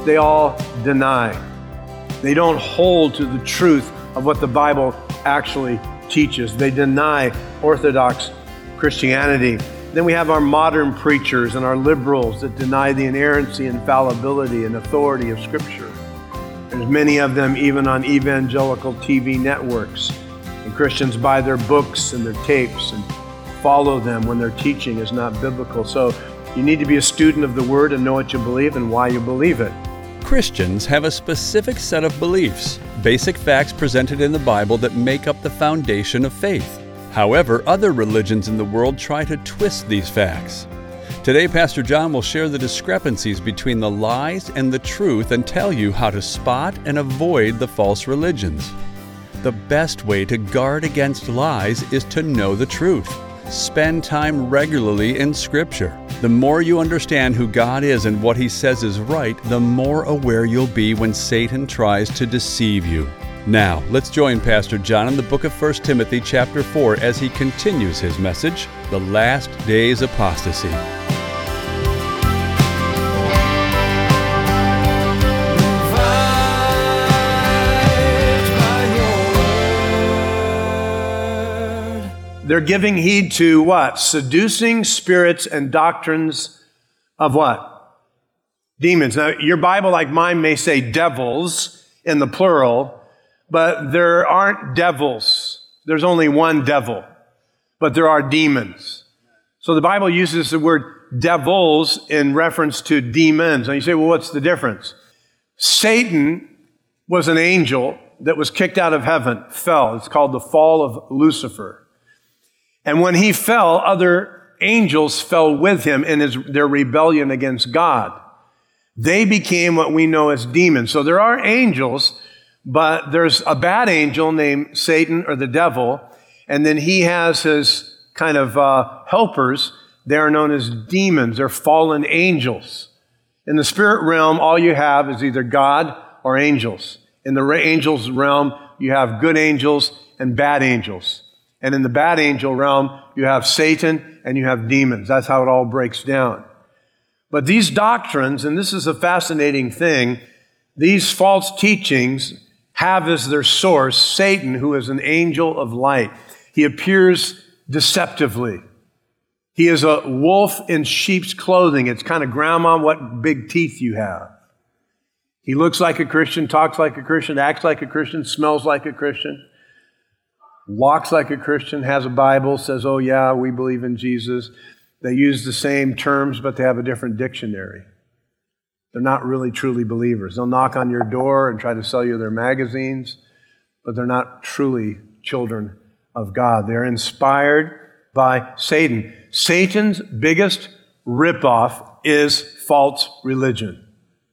they all deny. They don't hold to the truth of what the Bible actually teaches. They deny Orthodox Christianity. Then we have our modern preachers and our liberals that deny the inerrancy, infallibility, and authority of Scripture. There's many of them even on evangelical TV networks. And Christians buy their books and their tapes and follow them when their teaching is not biblical. So you need to be a student of the Word and know what you believe and why you believe it. Christians have a specific set of beliefs, basic facts presented in the Bible that make up the foundation of faith. However, other religions in the world try to twist these facts. Today, Pastor John will share the discrepancies between the lies and the truth and tell you how to spot and avoid the false religions. The best way to guard against lies is to know the truth. Spend time regularly in Scripture. The more you understand who God is and what He says is right, the more aware you'll be when Satan tries to deceive you. Now, let's join Pastor John in the book of 1 Timothy chapter 4 as he continues his message, The Last Days Apostasy. They're giving heed to what? Seducing spirits and doctrines of what? Demons. Now, your Bible, like mine, may say devils in the plural, but there aren't devils. There's only one devil, but there are demons. So the Bible uses the word devils in reference to demons. And you say, well, what's the difference? Satan was an angel that was kicked out of heaven, fell. It's called the fall of Lucifer. And when he fell, other angels fell with him in their rebellion against God. They became what we know as demons. So there are angels, but there's a bad angel named Satan or the devil, and then he has his kind of helpers. They're known as demons. They're fallen angels. In the spirit realm, all you have is either God or angels. In the angels realm, you have good angels and bad angels. And in the bad angel realm, you have Satan and you have demons. That's how it all breaks down. But these doctrines, and this is a fascinating thing, these false teachings have as their source Satan, who is an angel of light. He appears deceptively. He is a wolf in sheep's clothing. It's kind of, grandma, what big teeth you have. He looks like a Christian, talks like a Christian, acts like a Christian, smells like a Christian, walks like a Christian, has a Bible, says, oh yeah, we believe in Jesus. They use the same terms, but they have a different dictionary. They're not really truly believers. They'll knock on your door and try to sell you their magazines, but they're not truly children of God. They're inspired by Satan. Satan's biggest ripoff is false religion.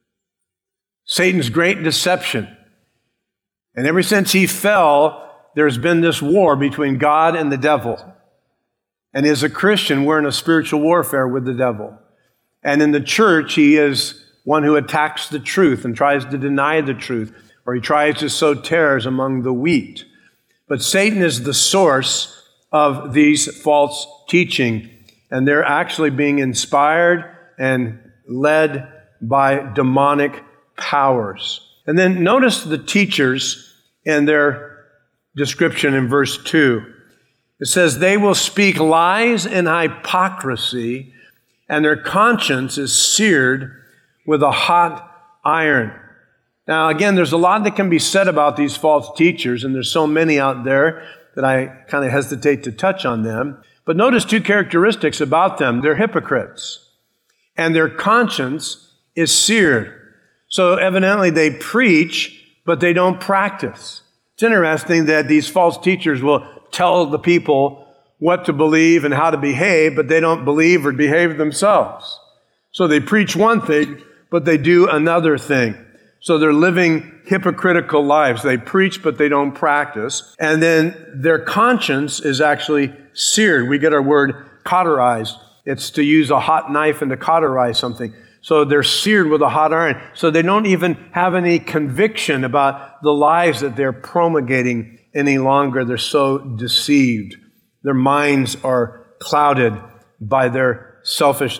Satan's great deception. And ever since he fell, there's been this war between God and the devil. And as a Christian, we're in a spiritual warfare with the devil. And in the church, he is one who attacks the truth and tries to deny the truth, or he tries to sow tares among the wheat. But Satan is the source of these false teaching, and they're actually being inspired and led by demonic powers. And then notice the teachers and their description in verse 2. It says, they will speak lies and hypocrisy, and their conscience is seared with a hot iron. Now, again, there's a lot that can be said about these false teachers, and there's so many out there that I kind of hesitate to touch on them. But notice two characteristics about them. They're hypocrites, and their conscience is seared. So evidently they preach, but they don't practice. It's interesting that these false teachers will tell the people what to believe and how to behave, but they don't believe or behave themselves. So they preach one thing, but they do another thing. So they're living hypocritical lives. They preach, but they don't practice. And then their conscience is actually seared. We get our word cauterized. It's to use a hot knife and to cauterize something. So they're seared with a hot iron. So they don't even have any conviction about the lies that they're promulgating any longer. They're so deceived. Their minds are clouded by their selfishness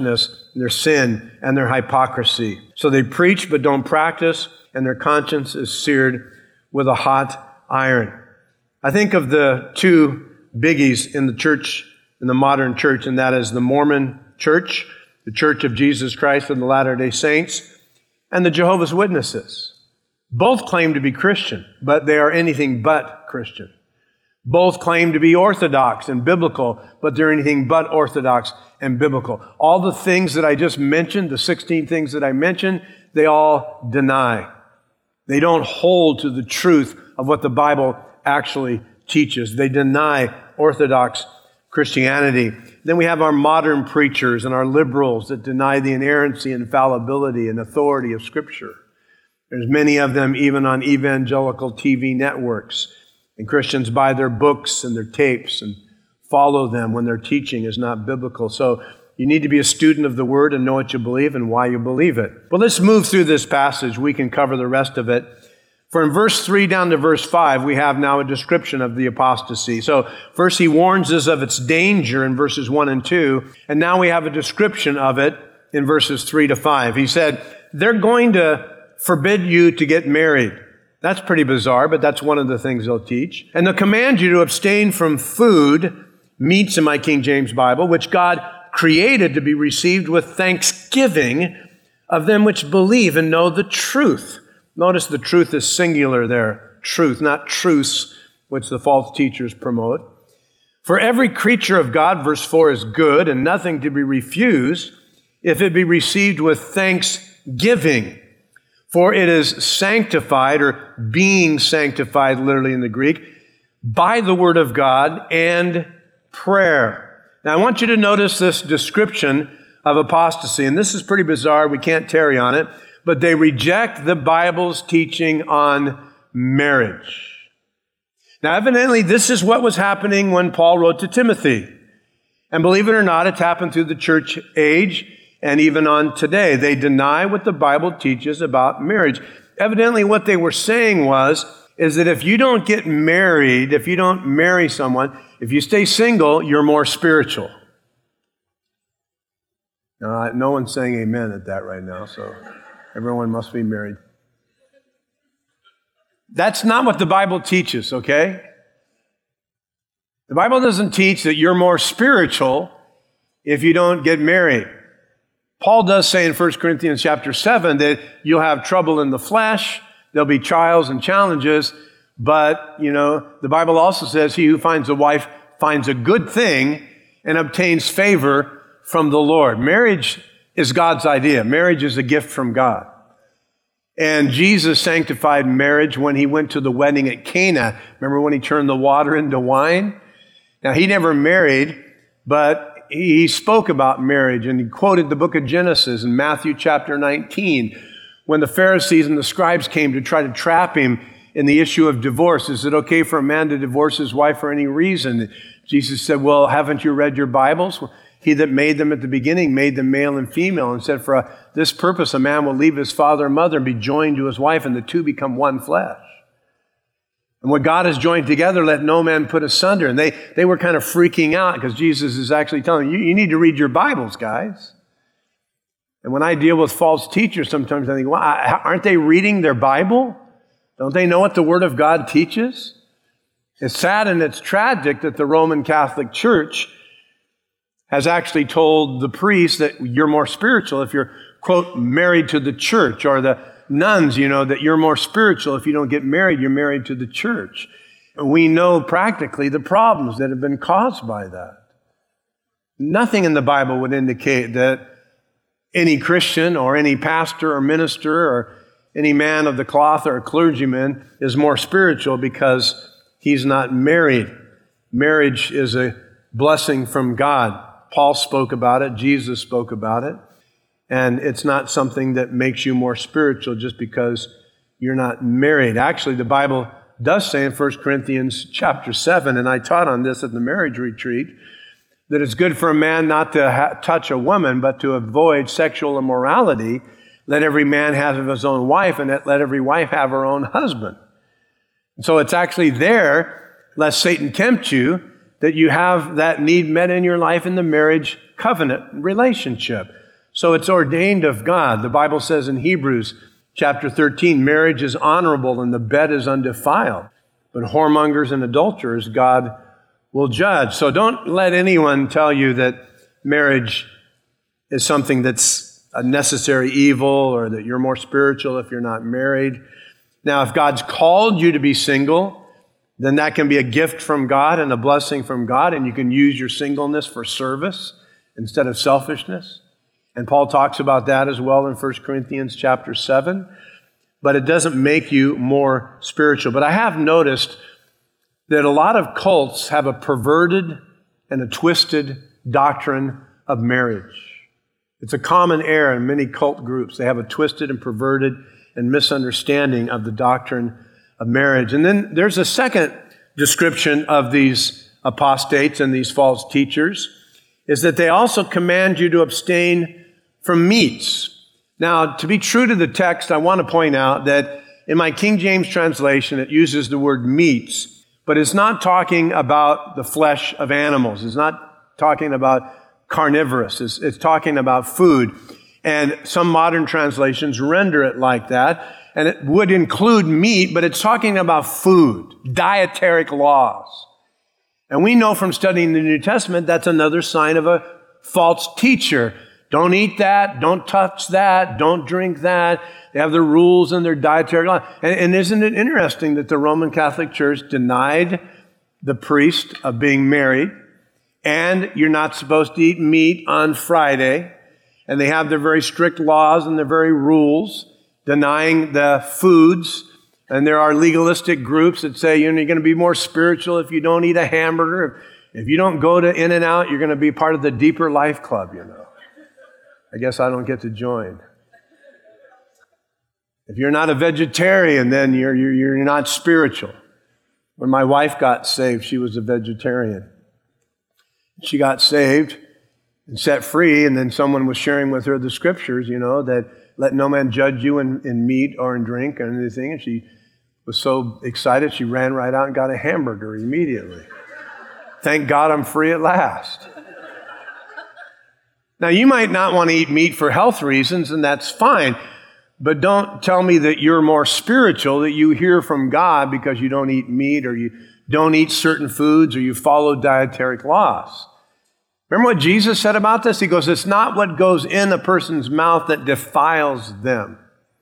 their sin, and their hypocrisy. So they preach but don't practice, and their conscience is seared with a hot iron. I think of the two biggies in the church, in the modern church, and that is the Mormon Church, the Church of Jesus Christ of the Latter-day Saints, and the Jehovah's Witnesses. Both claim to be Christian, but they are anything but Christian. Both claim to be orthodox and biblical, but they're anything but orthodox and biblical. All the things that I just mentioned, the 16 things that I mentioned, they all deny. They don't hold to the truth of what the Bible actually teaches. They deny orthodox Christianity. Then we have our modern preachers and our liberals that deny the inerrancy, infallibility, and authority of Scripture. There's many of them even on evangelical TV networks. And Christians buy their books and their tapes and follow them when their teaching is not biblical. So you need to be a student of the Word and know what you believe and why you believe it. But let's move through this passage. We can cover the rest of it. For in verse 3 down to verse 5, we have now a description of the apostasy. So first he warns us of its danger in verses 1 and 2, and now we have a description of it in verses 3 to 5. He said, they're going to forbid you to get married. That's pretty bizarre, but that's one of the things they'll teach. And they'll command you to abstain from food, meats in my King James Bible, which God created to be received with thanksgiving of them which believe and know the truth. Notice the truth is singular there. Truth, not truths, which the false teachers promote. For every creature of God, verse 4, is good and nothing to be refused if it be received with thanksgiving. For it is sanctified, or being sanctified, literally in the Greek, by the word of God and prayer. Now, I want you to notice this description of apostasy, and this is pretty bizarre. We can't tarry on it, but they reject the Bible's teaching on marriage. Now, evidently, this is what was happening when Paul wrote to Timothy. And believe it or not, it's happened through the church age and even on today. They deny what the Bible teaches about marriage. Evidently, what they were saying is that if you don't get married, if you don't marry someone, if you stay single, you're more spiritual. No one's saying amen at that right now, so everyone must be married. That's not what the Bible teaches, okay? The Bible doesn't teach that you're more spiritual if you don't get married. Paul does say in 1 Corinthians chapter 7 that you'll have trouble in the flesh, there'll be trials and challenges, but, the Bible also says he who finds a wife finds a good thing and obtains favor from the Lord. Marriage is God's idea. Marriage is a gift from God. And Jesus sanctified marriage when he went to the wedding at Cana. Remember when he turned the water into wine? Now, he never married, but he spoke about marriage, and he quoted the book of Genesis in Matthew chapter 19, when the Pharisees and the scribes came to try to trap him in the issue of divorce. Is it okay for a man to divorce his wife for any reason? Jesus said, well, haven't you read your Bibles? He that made them at the beginning made them male and female, and said, for this purpose a man will leave his father and mother and be joined to his wife, and the two become one flesh. And what God has joined together, let no man put asunder. And they were kind of freaking out because Jesus is actually telling them, you need to read your Bibles, guys. And when I deal with false teachers, sometimes I think, well, aren't they reading their Bible? Don't they know what the Word of God teaches? It's sad and it's tragic that the Roman Catholic Church has actually told the priests that you're more spiritual if you're, quote, married to the church, or the nuns, that you're more spiritual. If you don't get married, you're married to the church. And we know practically the problems that have been caused by that. Nothing in the Bible would indicate that any Christian or any pastor or minister or any man of the cloth or a clergyman is more spiritual because he's not married. Marriage is a blessing from God. Paul spoke about it. Jesus spoke about it. And it's not something that makes you more spiritual just because you're not married. Actually, the Bible does say in 1 Corinthians chapter 7, and I taught on this at the marriage retreat, that it's good for a man not to touch a woman, but to avoid sexual immorality. Let every man have his own wife, and let every wife have her own husband. And so it's actually there, lest Satan tempt you, that you have that need met in your life in the marriage covenant relationship. So it's ordained of God. The Bible says in Hebrews chapter 13, marriage is honorable and the bed is undefiled. But whoremongers and adulterers, God will judge. So don't let anyone tell you that marriage is something that's a necessary evil or that you're more spiritual if you're not married. Now, if God's called you to be single, then that can be a gift from God and a blessing from God, and you can use your singleness for service instead of selfishness. And Paul talks about that as well in 1 Corinthians chapter 7. But it doesn't make you more spiritual. But I have noticed that a lot of cults have a perverted and a twisted doctrine of marriage. It's a common error in many cult groups. They have a twisted and perverted and misunderstanding of the doctrine of marriage. And then there's a second description of these apostates and these false teachers, is that they also command you to abstain from meats. Now, to be true to the text, I want to point out that in my King James translation, it uses the word meats, but it's not talking about the flesh of animals. It's not talking about carnivorous. It's talking about food. And some modern translations render it like that. And it would include meat, but it's talking about food, dietary laws. And we know from studying the New Testament, that's another sign of a false teacher. Don't eat that, don't touch that, don't drink that. They have their rules and their dietary law. And isn't it interesting that the Roman Catholic Church denied the priest of being married, and you're not supposed to eat meat on Friday, and they have their very strict laws and their very rules denying the foods. And there are legalistic groups that say, you're going to be more spiritual if you don't eat a hamburger. If you don't go to In-N-Out, you're going to be part of the Deeper Life Club, I guess I don't get to join. If you're not a vegetarian, then you're not spiritual. When my wife got saved, she was a vegetarian. She got saved and set free, and then someone was sharing with her the scriptures, that let no man judge you in meat or in drink or anything. And she was so excited, she ran right out and got a hamburger immediately. Thank God I'm free at last. Now, you might not want to eat meat for health reasons, and that's fine. But don't tell me that you're more spiritual, that you hear from God because you don't eat meat or you don't eat certain foods or you follow dietary laws. Remember what Jesus said about this? He goes, it's not what goes in a person's mouth that defiles them.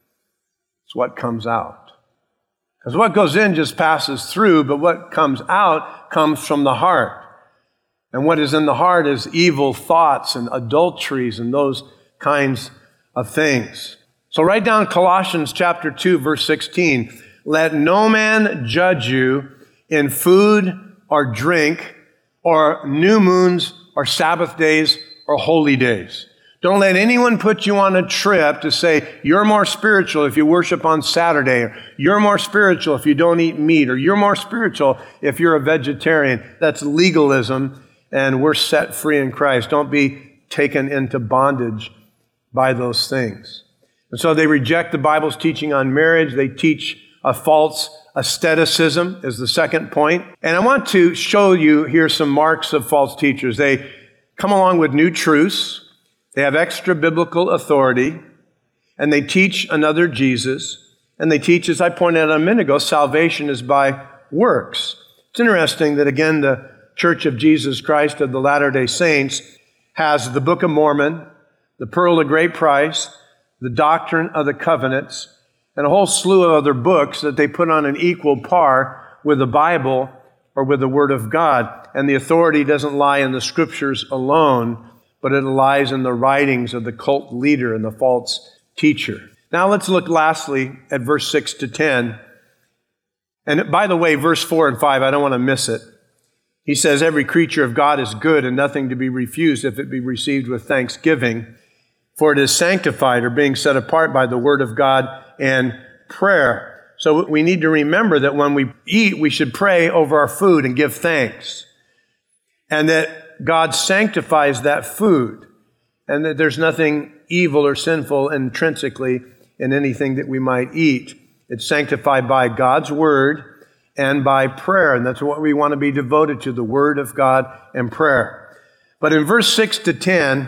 It's what comes out. Because what goes in just passes through, but what comes out comes from the heart. And what is in the heart is evil thoughts and adulteries and those kinds of things. So write down Colossians chapter 2, verse 16. Let no man judge you in food or drink or new moons or Sabbath days or holy days. Don't let anyone put you on a trip to say, you're more spiritual if you worship on Saturday, or you're more spiritual if you don't eat meat, or you're more spiritual if you're a vegetarian. That's legalism. And we're set free in Christ. Don't be taken into bondage by those things. And so they reject the Bible's teaching on marriage. They teach a false asceticism is the second point. And I want to show you here some marks of false teachers. They come along with new truths. They have extra biblical authority. And they teach another Jesus. And they teach, as I pointed out a minute ago, salvation is by works. It's interesting that, again, the Church of Jesus Christ of the Latter-day Saints has the Book of Mormon, the Pearl of Great Price, the Doctrine of the Covenants, and a whole slew of other books that they put on an equal par with the Bible or with the Word of God. And the authority doesn't lie in the Scriptures alone, but it lies in the writings of the cult leader and the false teacher. Now let's look lastly at verse 6 to 10. And by the way, verse 4 and 5, I don't want to miss it. He says, every creature of God is good and nothing to be refused if it be received with thanksgiving, for it is sanctified or being set apart by the word of God and prayer. So we need to remember that when we eat, we should pray over our food and give thanks. And that God sanctifies that food. And that there's nothing evil or sinful intrinsically in anything that we might eat. It's sanctified by God's word and by prayer. And that's what we want to be devoted to, the Word of God and prayer. But in verse 6 to 10,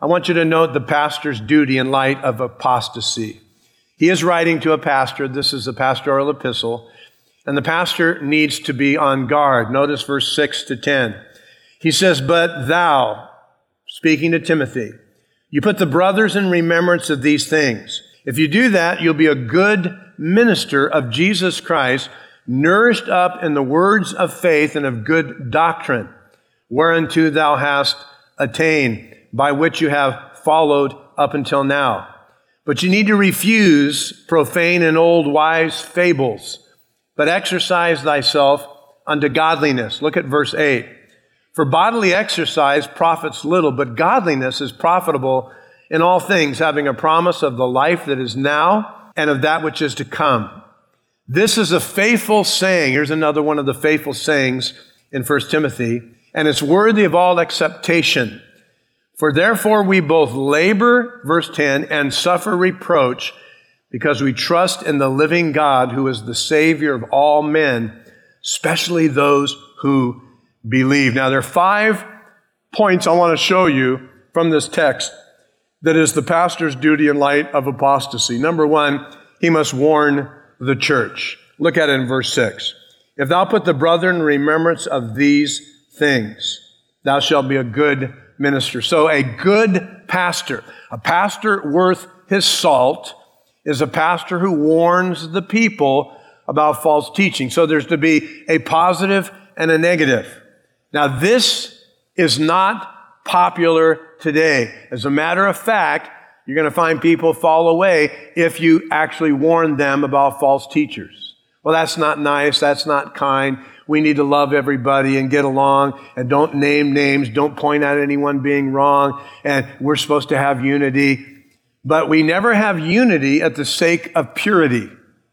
I want you to note the pastor's duty in light of apostasy. He is writing to a pastor. This is a pastoral epistle. And the pastor needs to be on guard. Notice verse 6 to 10. He says, "But thou," speaking to Timothy, "you put the brothers in remembrance of these things. If you do that, you'll be a good minister of Jesus Christ, nourished up in the words of faith and of good doctrine, whereunto thou hast attained, by which you have followed up until now. But you need to refuse profane and old wise fables, but exercise thyself unto godliness." Look at verse 8. "For bodily exercise profits little, but godliness is profitable in all things, having a promise of the life that is now and of that which is to come. This is a faithful saying." Here's another one of the faithful sayings in 1 Timothy. "And it's worthy of all acceptation. For therefore we both labor," verse 10, "and suffer reproach, because we trust in the living God, who is the Savior of all men, especially those who believe." Now, there are 5 points I want to show you from this text that is the pastor's duty in light of apostasy. Number 1, he must warn the church. Look at it in verse 6. "If thou put the brethren in remembrance of these things, thou shalt be a good minister." So a good pastor, a pastor worth his salt, is a pastor who warns the people about false teaching. So there's to be a positive and a negative. Now, this is not popular today. As a matter of fact, you're going to find people fall away if you actually warn them about false teachers. Well, that's not nice. That's not kind. We need to love everybody and get along, and don't name names. Don't point out anyone being wrong. And we're supposed to have unity. But we never have unity at the sake of purity.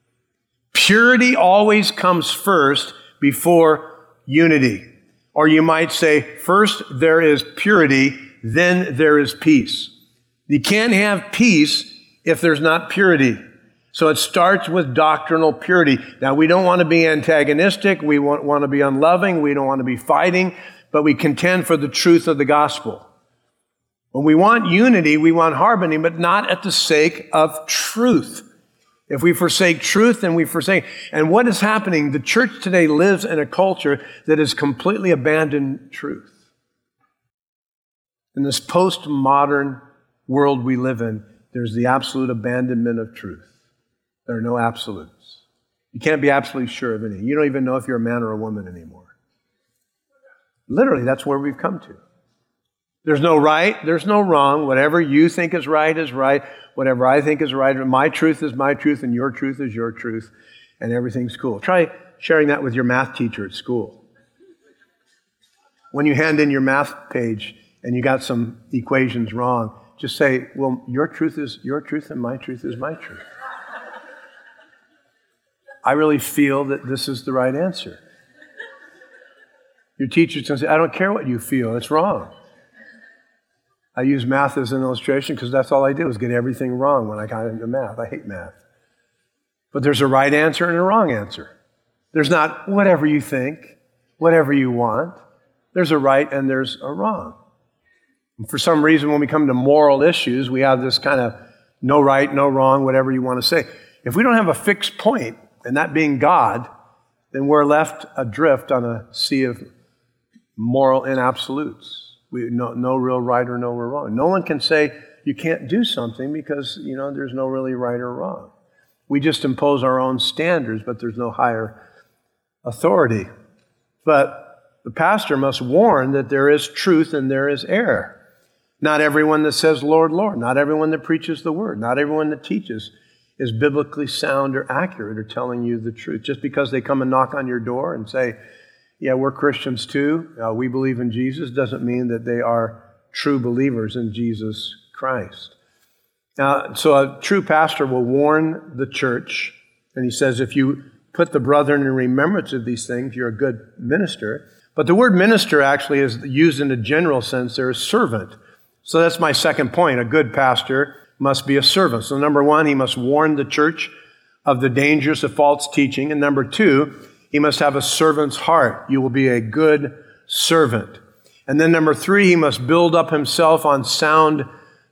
Purity always comes first before unity. Or you might say, first there is purity, then there is peace. You can't have peace if there's not purity. So it starts with doctrinal purity. Now, we don't want to be antagonistic. We want to be unloving. We don't want to be fighting, but we contend for the truth of the gospel. When we want unity, we want harmony, but not at the sake of truth. If we forsake truth, then we forsake. And what is happening? The church today lives in a culture that has completely abandoned truth. In this postmodern world we live in, there's the absolute abandonment of truth. There are no absolutes. You can't be absolutely sure of anything. You don't even know if you're a man or a woman anymore. Literally, that's where we've come to. There's no right, there's no wrong. Whatever you think is right is right. Whatever I think is right, my truth is my truth, and your truth is your truth, and everything's cool. Try sharing that with your math teacher at school. When you hand in your math page and you got some equations wrong, just say, well, your truth is your truth, and my truth is my truth. I really feel that this is the right answer. Your teacher's going to say, I don't care what you feel, it's wrong. I use math as an illustration because that's all I did was get everything wrong when I got into math. I hate math. But there's a right answer and a wrong answer. There's not whatever you think, whatever you want. There's a right and there's a wrong. And for some reason, when we come to moral issues, we have this kind of no right, no wrong, whatever you want to say. If we don't have a fixed point, and that being God, then we're left adrift on a sea of moral inabsolutes. No real right or no real wrong. No one can say you can't do something because, there's no really right or wrong. We just impose our own standards, but there's no higher authority. But the pastor must warn that there is truth and there is error. Not everyone that says, Lord, Lord, not everyone that preaches the word, not everyone that teaches is biblically sound or accurate or telling you the truth. Just because they come and knock on your door and say, yeah, we're Christians too, we believe in Jesus, doesn't mean that they are true believers in Jesus Christ. Now, so a true pastor will warn the church, and he says, if you put the brethren in remembrance of these things, you're a good minister. But the word minister actually is used in a general sense. They're a servant. So that's my second point. A good pastor must be a servant. So number one, he must warn the church of the dangers of false teaching. And number two, he must have a servant's heart. You will be a good servant. And then number three, he must build up himself on sound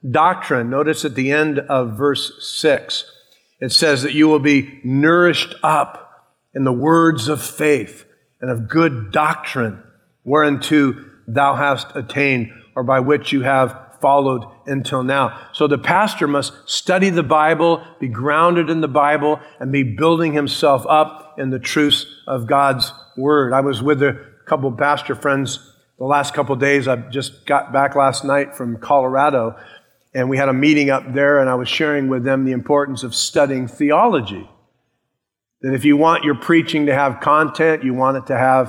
doctrine. Notice at the end of verse 6, it says that you will be nourished up in the words of faith and of good doctrine, whereunto thou hast attained, or by which you have followed until now. So the pastor must study the Bible, be grounded in the Bible, and be building himself up in the truths of God's Word. I was with a couple of pastor friends the last couple of days. I just got back last night from Colorado, and we had a meeting up there, and I was sharing with them the importance of studying theology. That if you want your preaching to have content, you want it to have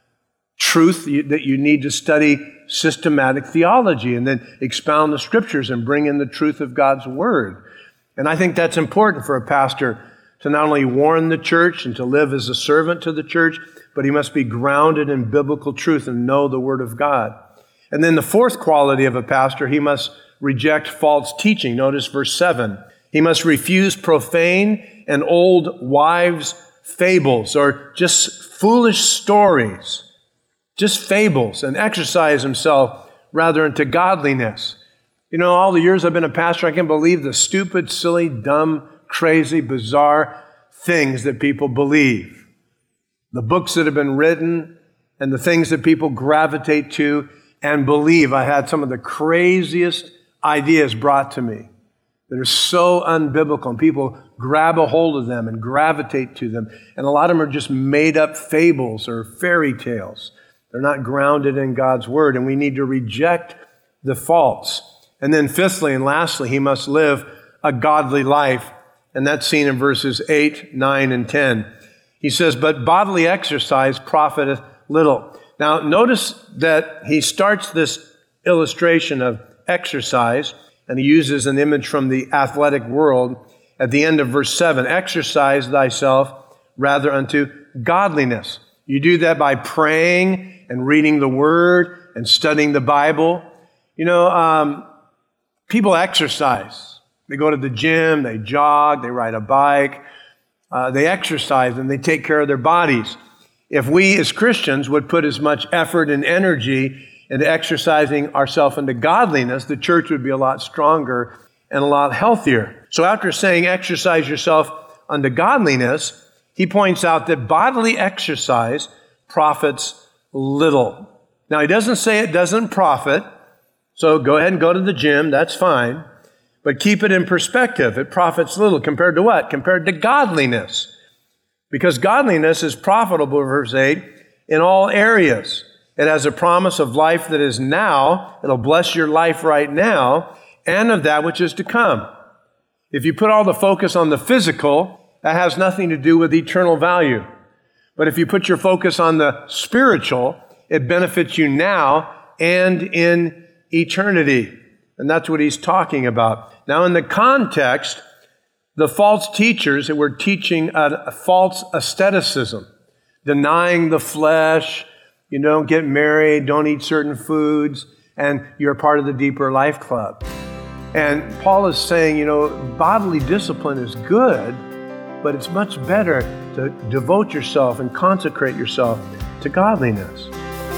truth, that you need to study systematic theology and then expound the Scriptures and bring in the truth of God's Word. And I think that's important for a pastor to not only warn the church and to live as a servant to the church, but he must be grounded in biblical truth and know the Word of God. And then the fourth quality of a pastor, he must reject false teaching. Notice verse 7. He must refuse profane and old wives' fables, or just foolish stories, just fables, and exercise himself rather into godliness. You know, all the years I've been a pastor, I can't believe the stupid, silly, dumb, crazy, bizarre things that people believe. The books that have been written and the things that people gravitate to and believe. I had some of the craziest ideas brought to me that are so unbiblical, and people grab a hold of them and gravitate to them. And a lot of them are just made up fables or fairy tales. They're not grounded in God's Word, and we need to reject the false. And then fifthly and lastly, he must live a godly life, and that's seen in verses 8, 9, and 10. He says, but bodily exercise profiteth little. Now, notice that he starts this illustration of exercise, and he uses an image from the athletic world at the end of verse 7. Exercise thyself rather unto godliness. You do that by praying and reading the Word and studying the Bible. You know, people exercise. They go to the gym, they jog, they ride a bike, they exercise, and they take care of their bodies. If we as Christians would put as much effort and energy into exercising ourselves into godliness, the church would be a lot stronger and a lot healthier. So after saying exercise yourself unto godliness, he points out that bodily exercise profits little. Now, he doesn't say it doesn't profit, so go ahead and go to the gym, that's fine. But keep it in perspective. It profits little compared to what? Compared to godliness. Because godliness is profitable, verse 8, in all areas. It has a promise of life that is now. It'll bless your life right now, and of that which is to come. If you put all the focus on the physical, that has nothing to do with eternal value. But if you put your focus on the spiritual, it benefits you now and in eternity. And that's what he's talking about. Now, in the context, the false teachers that were teaching a false asceticism, denying the flesh, you don't get married, don't eat certain foods, and you're part of the Deeper Life Club. And Paul is saying, bodily discipline is good, but it's much better to devote yourself and consecrate yourself to godliness.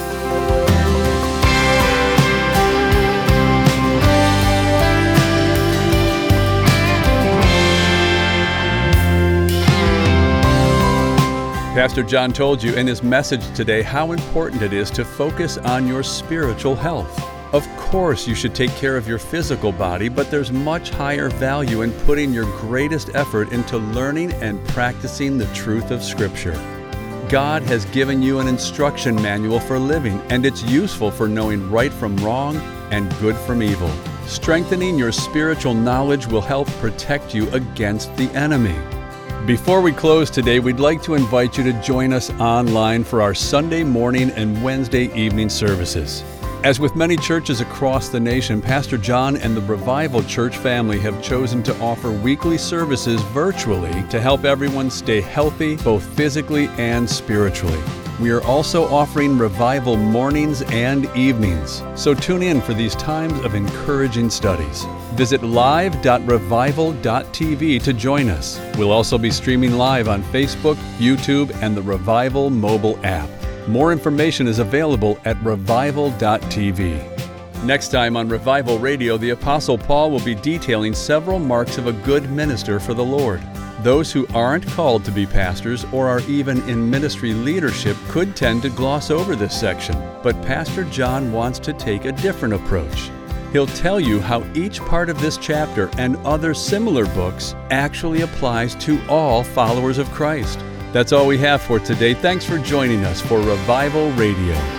Pastor John told you in his message today how important it is to focus on your spiritual health. Of course, you should take care of your physical body, but there's much higher value in putting your greatest effort into learning and practicing the truth of Scripture. God has given you an instruction manual for living, and it's useful for knowing right from wrong and good from evil. Strengthening your spiritual knowledge will help protect you against the enemy. Before we close today, we'd like to invite you to join us online for our Sunday morning and Wednesday evening services. As with many churches across the nation, Pastor John and the Revival Church family have chosen to offer weekly services virtually to help everyone stay healthy, both physically and spiritually. We are also offering Revival mornings and evenings, so tune in for these times of encouraging studies. Visit live.revival.tv to join us. We'll also be streaming live on Facebook, YouTube, and the Revival mobile app. More information is available at revival.tv. Next time on Revival Radio, the Apostle Paul will be detailing several marks of a good minister for the Lord. Those who aren't called to be pastors or are even in ministry leadership could tend to gloss over this section, but Pastor John wants to take a different approach. He'll tell you how each part of this chapter and other similar books actually applies to all followers of Christ. That's all we have for today. Thanks for joining us for Revival Radio.